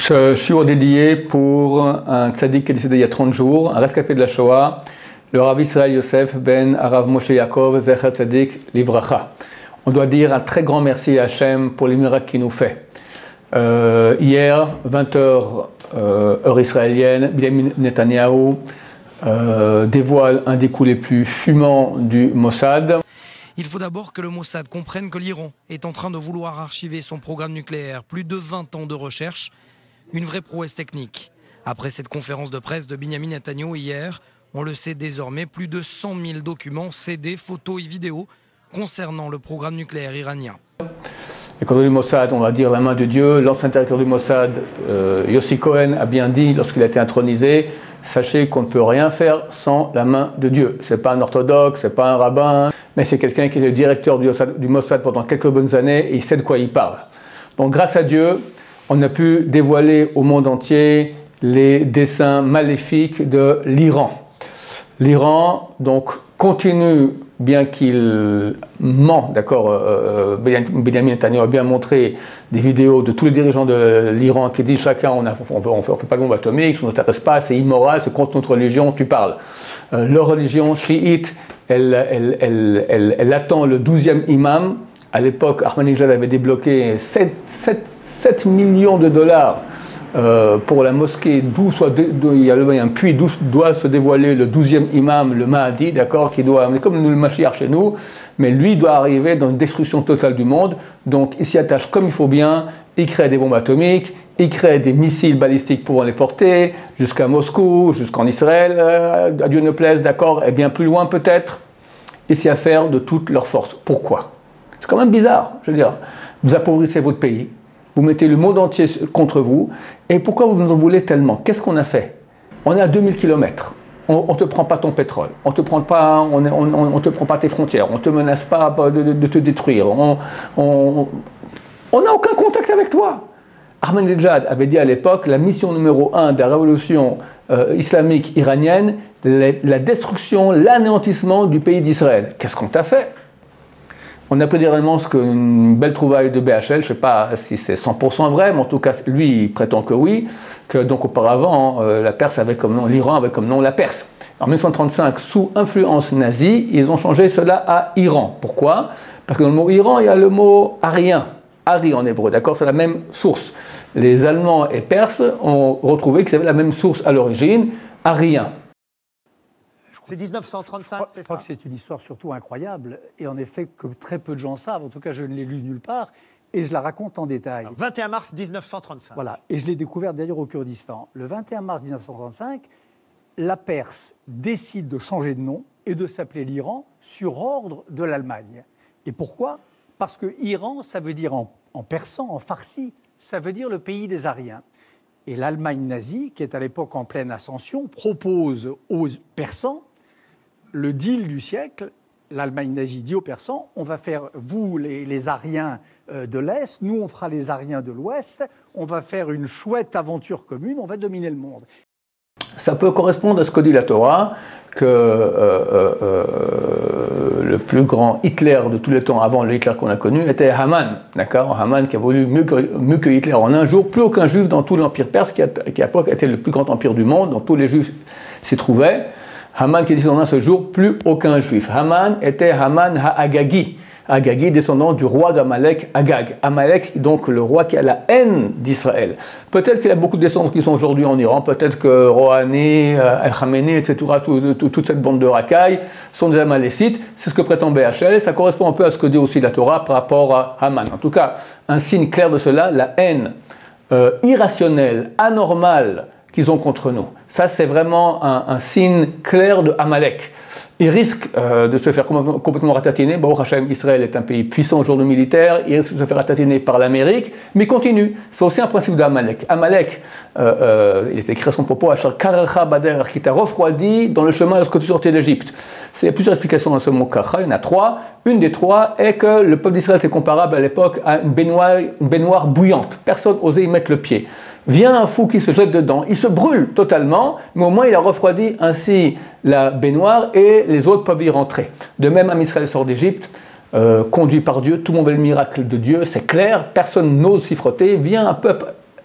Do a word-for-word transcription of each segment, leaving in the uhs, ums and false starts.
Ce shiur dédié pour un tzaddik qui est décédé il y a trente jours, un rescapé de la Shoah, le Rav Israël Yosef ben Arav Moshe Yaakov Zecher Tzadik Livracha. On doit dire un très grand merci à Hachem pour les miracles qu'il nous fait. Euh, hier, vingt heures, euh, heure israélienne, Benjamin Netanyahu euh, dévoile un des coups les plus fumants du Mossad. Il faut d'abord que le Mossad comprenne que l'Iran est en train de vouloir archiver son programme nucléaire. Plus de vingt ans de recherche, une vraie prouesse technique. Après cette conférence de presse de Benjamin Netanyahu hier, on le sait désormais, plus de cent mille documents, C D, photos et vidéos concernant le programme nucléaire iranien. Et quand on dit le Mossad, on va dire la main de Dieu. L'ancien directeur du Mossad, euh, Yossi Cohen, a bien dit lorsqu'il a été intronisé, sachez qu'on ne peut rien faire sans la main de Dieu. C'est pas un orthodoxe, c'est pas un rabbin, mais c'est quelqu'un qui est le directeur du Mossad, du Mossad pendant quelques bonnes années et il sait de quoi il parle. Donc grâce à Dieu, on a pu dévoiler au monde entier les desseins maléfiques de l'Iran. L'Iran, donc, continue, bien qu'il ment, d'accord, euh, Benjamin Netanyahu a bien montré des vidéos de tous les dirigeants de l'Iran qui disent chacun, on ne fait, fait pas de bombe atomique, ça ne t'intéresse pas, c'est immoral, c'est contre notre religion, tu parles. Euh, leur religion chiite, elle, elle, elle, elle, elle attend le douzième imam. À l'époque, Ahmadinejad avait débloqué sept millions de dollars Euh, pour la mosquée d'où soit de, de, il y a un puits d'où doit se dévoiler le douzième imam, le Mahdi, d'accord, qui doit, comme nous le Mashiach chez nous, mais lui doit arriver dans une destruction totale du monde. Donc il s'y attache comme il faut bien, il crée des bombes atomiques, il crée des missiles balistiques pouvant les porter jusqu'à Moscou, jusqu'en Israël, euh, à Dieu ne plaise, d'accord, et bien plus loin peut-être, et s'y affaire de toute leur force. Pourquoi? C'est quand même bizarre, je veux dire, vous appauvrissez votre pays. Vous mettez le monde entier contre vous. Et pourquoi vous nous en voulez tellement? Qu'est-ce qu'on a fait? On est à deux mille kilomètres. On ne te prend pas ton pétrole. On ne te prend pas, on, on, on te prend pas tes frontières. On ne te menace pas de, de, de te détruire. On n'a aucun contact avec toi. Ahmadinejad avait dit à l'époque, la mission numéro un de la révolution euh, islamique iranienne, la, la destruction, l'anéantissement du pays d'Israël. Qu'est-ce qu'on t'a fait? On a pris réellement ce qu'une belle trouvaille de B H L, je ne sais pas si c'est cent pour cent vrai, mais en tout cas, lui, il prétend que oui, que donc auparavant, euh, la Perse avait comme nom, l'Iran avait comme nom la Perse. En mille neuf cent trente-cinq, sous influence nazie, ils ont changé cela à Iran. Pourquoi? Parce que dans le mot Iran, il y a le mot arien, Ari en hébreu, d'accord? C'est la même source. Les Allemands et Perses ont retrouvé qu'ils avaient la même source à l'origine, arien. C'est dix-neuf cent trente-cinq, c'est ça? Je crois que c'est une histoire surtout incroyable, et en effet que très peu de gens savent, en tout cas je ne l'ai lu nulle part, et je la raconte en détail. Alors, vingt et un mars mille neuf cent trente-cinq. Voilà, et je l'ai découvert d'ailleurs au Kurdistan. Le vingt et un mars mille neuf cent trente-cinq, la Perse décide de changer de nom et de s'appeler l'Iran sur ordre de l'Allemagne. Et pourquoi? Parce que Iran, ça veut dire en, en persan, en farsi, ça veut dire le pays des Ariens. Et l'Allemagne nazie, qui est à l'époque en pleine ascension, propose aux Persans le deal du siècle. L'Allemagne nazie dit aux Persans, on va faire, vous les, les Ariens euh, de l'Est, nous on fera les Ariens de l'Ouest, on va faire une chouette aventure commune, on va dominer le monde. Ça peut correspondre à ce que dit la Torah, que euh, euh, le plus grand Hitler de tous les temps, avant le Hitler qu'on a connu, était Haman, d'accord? Haman qui a voulu mieux que, mieux que Hitler en un jour, plus aucun juif dans tout l'empire perse, qui, a, qui à l'époque était le plus grand empire du monde, dont tous les juifs s'y trouvaient. Haman qui est descendant ce jour, plus aucun juif. Haman était Haman ha-Agagi. Agagi, descendant du roi d'Amalek, Agag. Amalek, donc le roi qui a la haine d'Israël. Peut-être qu'il y a beaucoup de descendants qui sont aujourd'hui en Iran, peut-être que Rouhani, El-Khamenei, et cetera, tout, tout, toute cette bande de racailles sont des Amalécites. C'est ce que prétend B H L. Ça correspond un peu à ce que dit aussi la Torah par rapport à Haman. En tout cas, un signe clair de cela, la haine euh, irrationnelle, anormale qu'ils ont contre nous. Ça, c'est vraiment un, un signe clair de Amalek. Il risque euh, de se faire complètement, complètement ratatiner. Baruch Hashem, Israël est un pays puissant aujourd'hui militaire. Il risque de se faire ratatiner par l'Amérique, mais il continue. C'est aussi un principe d'Amalek. Amalek, euh, euh, il est écrit à son propos, Achar Karecha Bader, qui t'a refroidi dans le chemin lorsque tu sortais d'Égypte. Il y a plusieurs explications dans ce mot Karecha, il y en a trois. Une des trois est que le peuple d'Israël était comparable à l'époque à une baignoire, une baignoire bouillante. Personne n'osait y mettre le pied. Vient un fou qui se jette dedans, il se brûle totalement, mais au moins il a refroidi ainsi la baignoire et les autres peuvent y rentrer. De même, Am Israël sort d'Égypte, euh, conduit par Dieu, tout le monde veut le miracle de Dieu, c'est clair, personne n'ose s'y frotter, vient un peuple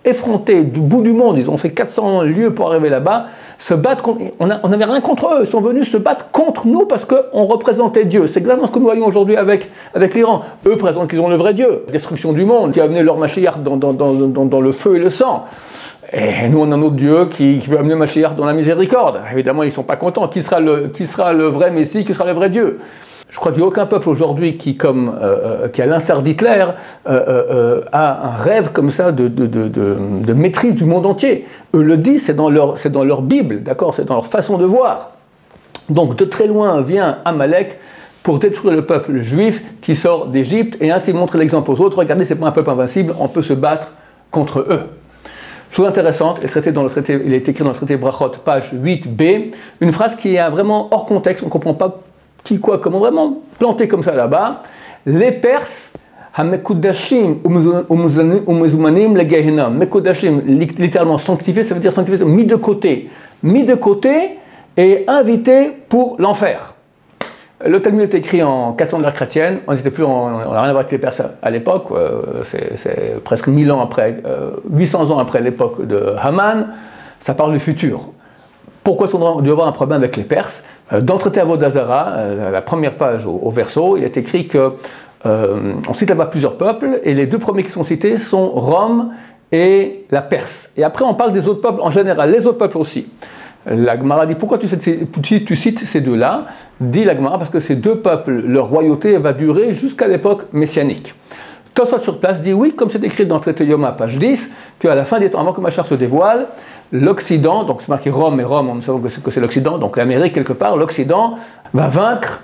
effrontés du bout du monde, ils ont fait quatre cents lieues pour arriver là-bas, se battent contre, on n'avait rien contre eux, ils sont venus se battre contre nous parce qu'on représentait Dieu. C'est exactement ce que nous voyons aujourd'hui avec, avec l'Iran. Eux présentent qu'ils ont le vrai Dieu, destruction du monde, qui a amené leur Mashiach dans, dans, dans, dans, dans le feu et le sang. Et nous, on a notre Dieu qui, qui veut amener Mashiach dans la miséricorde. Évidemment, ils ne sont pas contents. Qui sera, le, qui sera le vrai Messie, qui sera le vrai Dieu? Je crois qu'il n'y a aucun peuple aujourd'hui qui, comme, euh, qui à l'instar d'Hitler, euh, euh, a un rêve comme ça de, de, de, de, de maîtrise du monde entier. Eux le disent, c'est dans leur, c'est dans leur Bible, d'accord, c'est dans leur façon de voir. Donc de très loin vient Amalek pour détruire le peuple juif qui sort d'Égypte et ainsi montrer l'exemple aux autres. Regardez, c'est pas un peuple invincible, on peut se battre contre eux. Chose intéressante, il est, traité dans le traité, il est écrit dans le traité Brachot, page huit b, une phrase qui est vraiment hors contexte, on ne comprend pas qui, quoi, comment, vraiment planté comme ça là-bas. Les Perses, Hamekudashim, Umezumanim, les Gehinam. Mekudashim, littéralement sanctifié, ça veut dire sanctifié, mis de côté. Mis de côté et invité pour l'enfer. Le Talmud est écrit en quatre cents de l'ère chrétienne, on n'était plus, on n'a rien à voir avec les Perses à l'époque, euh, c'est, c'est presque mille ans après, euh, huit cents ans après l'époque de Haman, ça parle du futur. Pourquoi est-ce qu'on doit avoir un problème avec les Perses? Dans le traité Avodazara, euh, la première page au, au verso, il est écrit que euh, on cite là-bas plusieurs peuples, et les deux premiers qui sont cités sont Rome et la Perse. Et après, on parle des autres peuples en général, les autres peuples aussi. La Gemara dit, pourquoi tu cites, tu cites ces deux-là? Dit la Gemara, parce que ces deux peuples, leur royauté va durer jusqu'à l'époque messianique. Tosfot sur place dit oui, comme c'est écrit dans le traité Yoma, page dix, qu'à la fin des temps, avant que Mashiach se dévoile, l'Occident, donc c'est marqué Rome et Rome, on sait que c'est, que c'est l'Occident, donc l'Amérique quelque part, l'Occident va vaincre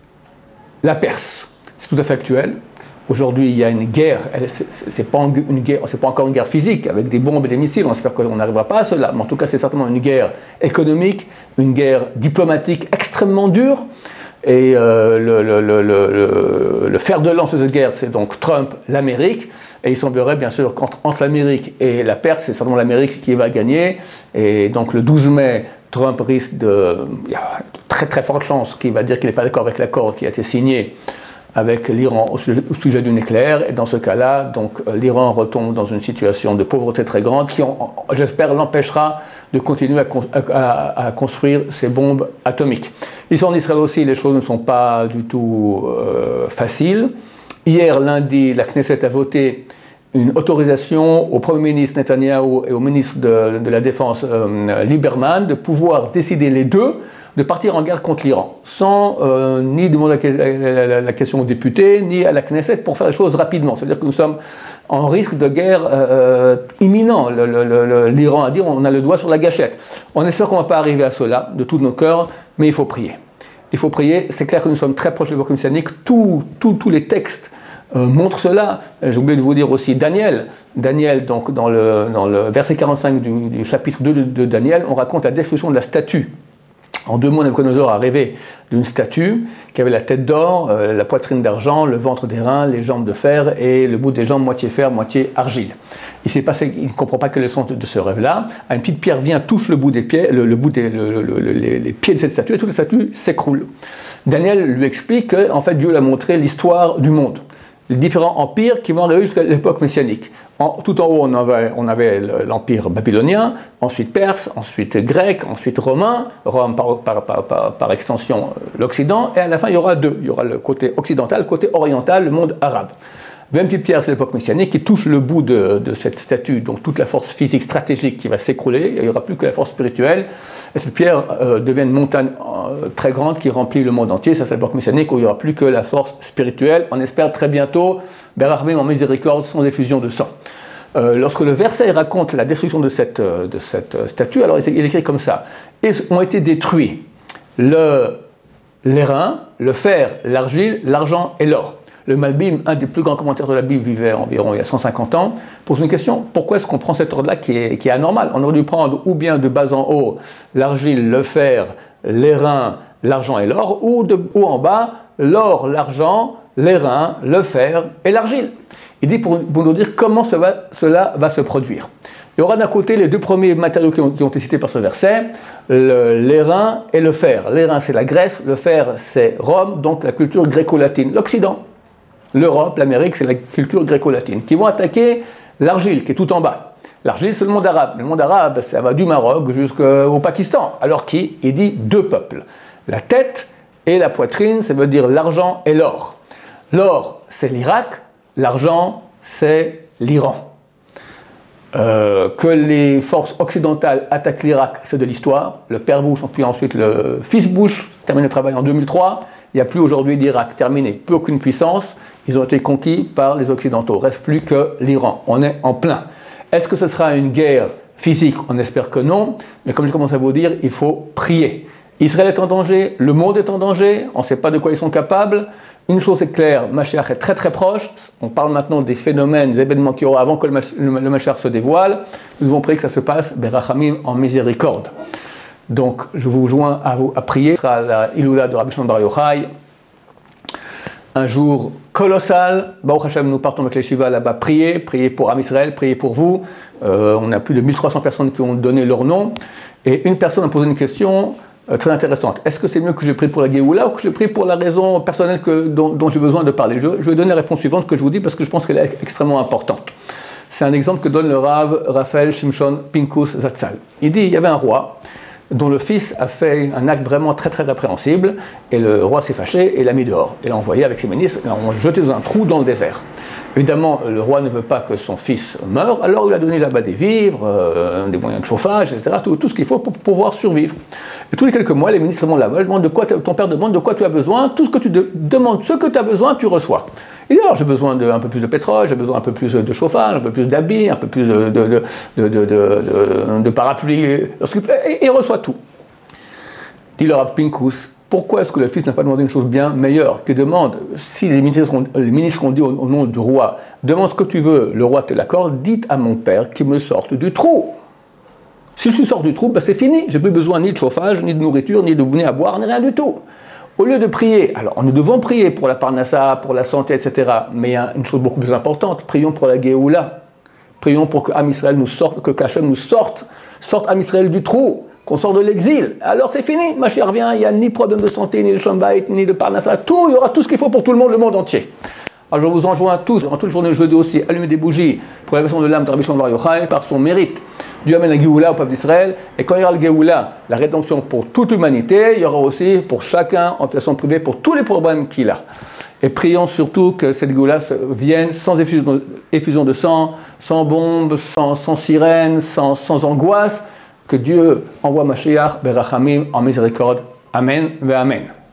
la Perse. C'est tout à fait actuel. Aujourd'hui, il y a une guerre, c'est, c'est, pas une guerre, c'est pas encore une guerre physique avec des bombes et des missiles, on espère qu'on n'arrivera pas à cela, mais en tout cas c'est certainement une guerre économique, une guerre diplomatique extrêmement dure, et euh, le, le, le, le, le fer de lance de cette guerre, c'est donc Trump, l'Amérique, et il semblerait bien sûr qu'entre entre l'Amérique et la Perse, c'est certainement l'Amérique qui va gagner, et donc le douze mai, Trump risque de, il y a de très très fortes chances qu'il va dire qu'il n'est pas d'accord avec l'accord qui a été signé avec l'Iran au sujet, au sujet du nucléaire, et dans ce cas-là, donc l'Iran retombe dans une situation de pauvreté très grande qui, j'espère, l'empêchera de continuer à, à, à construire ses bombes atomiques. Ici en Israël aussi, les choses ne sont pas du tout euh, faciles. Hier, lundi, la Knesset a voté une autorisation au Premier ministre Netanyahou et au ministre de, de la Défense euh, Lieberman de pouvoir décider les deux de partir en guerre contre l'Iran, sans euh, ni demander la, la, la, la question aux députés, ni à la Knesset, pour faire les choses rapidement. C'est-à-dire que nous sommes en risque de guerre euh, imminent. Le, le, le, L'Iran a dit on a le doigt sur la gâchette. On espère qu'on ne va pas arriver à cela, de tout nos cœurs, mais il faut prier. Il faut prier. C'est clair que nous sommes très proches de l'époque messianique. Tous les textes euh, montrent cela. J'ai oublié de vous dire aussi Daniel. Daniel, donc dans le, dans le verset quarante-cinq du, du chapitre deux de, de Daniel, on raconte la destruction de la statue. En deux mots, Nabuchodonosor a rêvé d'une statue qui avait la tête d'or, euh, la poitrine d'argent, le ventre d'airain, les jambes de fer et le bout des jambes moitié fer, moitié argile. Il s'est passé, il ne comprend pas quel est le sens de, de ce rêve-là. Une petite pierre vient, touche le bout des pieds, le, le bout des, le, le, le, les, les pieds de cette statue et toute la statue s'écroule. Daniel lui explique que, en fait, Dieu lui a montré l'histoire du monde, les différents empires qui vont arriver jusqu'à l'époque messianique. En, tout en haut, on avait, on avait l'empire babylonien, ensuite perse, ensuite grec, ensuite romain, Rome par, par, par, par, par extension l'Occident, et à la fin il y aura deux. Il y aura le côté occidental, le côté oriental, le monde arabe. vingt petites pierres, c'est l'époque messianique, qui touche le bout de, de cette statue, donc toute la force physique stratégique qui va s'écrouler, il n'y aura plus que la force spirituelle, et cette pierre euh, devient une montagne euh, très grande qui remplit le monde entier. Ça c'est l'époque messianique où il n'y aura plus que la force spirituelle. On espère très bientôt, Berarmé en miséricorde, sans effusion de sang. Euh, lorsque le verset raconte la destruction de cette, de cette statue, alors il est écrit comme ça: ils ont été détruits le, l'airain, le fer, l'argile, l'argent et l'or. Le Malbim, un des plus grands commentaires de la Bible, vivait environ il y a cent cinquante ans, pose une question: pourquoi est-ce qu'on prend cet ordre-là qui est, qui est anormal? On aurait dû prendre ou bien de bas en haut l'argile, le fer, l'airain, l'argent et l'or, ou de haut en bas l'or, l'argent, l'airain, le fer et l'argile. Il dit pour, pour nous dire comment cela, cela va se produire. Il y aura d'un côté les deux premiers matériaux qui ont, qui ont été cités par ce verset, le, l'airain et le fer. L'airain c'est la Grèce, le fer c'est Rome, donc la culture gréco-latine. L'Occident, l'Europe, l'Amérique, c'est la culture gréco-latine, qui vont attaquer l'argile qui est tout en bas. L'argile, c'est le monde arabe. Le monde arabe, ça va du Maroc jusqu'au Pakistan. Alors qui? Il dit deux peuples. La tête et la poitrine, ça veut dire l'argent et l'or. L'or, c'est l'Irak. L'argent, c'est l'Iran. Euh, que les forces occidentales attaquent l'Irak, c'est de l'histoire. Le père Bush, puis ensuite le fils Bush, termine le travail en deux mille trois. Il n'y a plus aujourd'hui d'Irak, terminé. Plus aucune puissance. Ils ont été conquis par les Occidentaux. Il ne reste plus que l'Iran. On est en plein. Est-ce que ce sera une guerre physique? On espère que non. Mais comme je commence à vous dire, il faut prier. Israël est en danger, le monde est en danger, on ne sait pas de quoi ils sont capables. Une chose est claire, Mashiach est très très proche. On parle maintenant des phénomènes, des événements qu'il y aura avant que le, le Mashiach se dévoile. Nous devons prier que ça se passe, Berachamim, en miséricorde. Donc je vous joins à, vous, à prier. Ce sera la Iloula de Rabbi Shimon Bar Yochai. Un jour colossal. Baruch Hashem, nous partons avec les Shiva là-bas prier, prier pour Am Israël, prier pour vous. Euh, on a plus de mille trois cents personnes qui ont donné leur nom. Et une personne a posé une question euh, très intéressante. Est-ce que c'est mieux que je prie pour la Géoula ou que je prie pour la raison personnelle que, dont, dont j'ai besoin de parler? je, je vais donner la réponse suivante que je vous dis parce que je pense qu'elle est extrêmement importante. C'est un exemple que donne le Rav Raphaël Shimshon Pinkus Zatzal. Il dit il y avait un roi dont le fils a fait un acte vraiment très très répréhensible, et le roi s'est fâché et l'a mis dehors. Et l'a envoyé avec ses ministres, l'a jeté dans un trou dans le désert. Évidemment, le roi ne veut pas que son fils meure, alors il a donné là-bas des vivres, euh, des moyens de chauffage, et cetera, tout, tout ce qu'il faut pour pouvoir survivre. Et tous les quelques mois, les ministres vont là-bas, demandent de quoi ton père demande de quoi tu as besoin, tout ce que tu de, demandes, ce que tu as besoin, tu reçois. Et alors, j'ai besoin d'un peu plus de pétrole, j'ai besoin un peu plus de chauffage, un peu plus d'habits, un peu plus de, de, de, de, de, de, de parapluies, et il reçoit tout. Dit le Rav Pinkus, pourquoi est-ce que le fils n'a pas demandé une chose bien meilleure? Qui demande, si les ministres ont, les ministres ont dit au, au nom du roi, demande ce que tu veux, le roi te l'accorde, dites à mon père qu'il me sorte du trou. Si je sors du trou, ben c'est fini, j'ai plus besoin ni de chauffage, ni de nourriture, ni de bounet à boire, ni rien du tout. Au lieu de prier, alors nous devons prier pour la parnassa, pour la santé, et cetera. Mais il y a une chose beaucoup plus importante, prions pour la Géoula. Prions pour que Am Israël nous sorte, que Kachem nous sorte, sorte Am Israël du trou, qu'on sorte de l'exil. Alors c'est fini, Mashiach revient, il n'y a ni problème de santé, ni de Shambait, ni de parnassa, tout, il y aura tout ce qu'il faut pour tout le monde, le monde entier. Alors je vous enjoins tous, en toute journée de jeudi aussi, allumer des bougies pour l'élévation de l'âme de Rabbi Shimon Bar Yochai par son mérite. Dieu amène la Géoula au peuple d'Israël, et quand il y aura la Géoula, la rédemption pour toute l'humanité, il y aura aussi pour chacun, en façon privée, pour tous les problèmes qu'il a. Et prions surtout que cette Géoula vienne sans effusion, effusion de sang, sans bombes, sans, sans sirène, sans, sans angoisse, que Dieu envoie Mashiach, Berachamim, en miséricorde. Amen, ve Amen.